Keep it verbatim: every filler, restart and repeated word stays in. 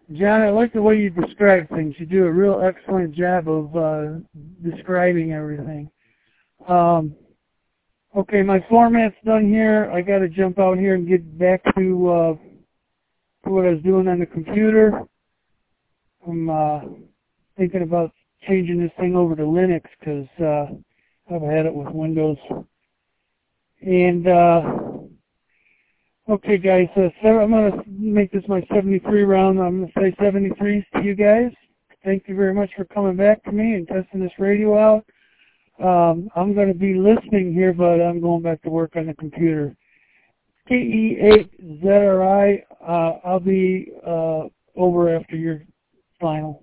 John, I like the way you describe things. You do a real excellent job of uh, describing everything. Um, okay, my format's done here. I got to jump out here and get back to, uh, to what I was doing on the computer. I'm uh, thinking about changing this thing over to Linux because uh, I've had it with Windows. And uh, okay, guys, uh, so I'm going to make this my seventy-three round. I'm going to say seventy-threes to you guys. Thank you very much for coming back to me and testing this radio out. Um, I'm going to be listening here, but I'm going back to work on the computer. K E eight Z R I, uh, I'll be uh, over after your final.